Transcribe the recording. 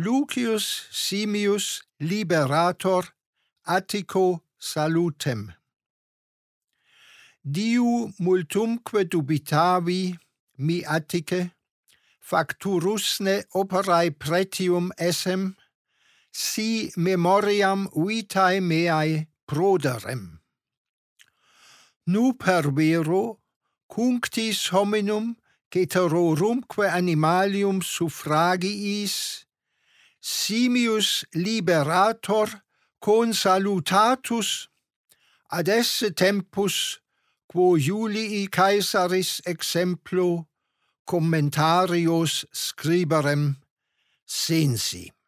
Lucius Simius liberator Attico salutem. Diu multumque dubitavi mi Attice, facturusne operae pretium essem, si memoriam vitae meae proderem. Nu per vero, cunctis hominum ceterorumque animalium suffragiis, Simius liberator consalutatus ad esse tempus quo Julii Caesaris exemplo commentarios scriberem sensi.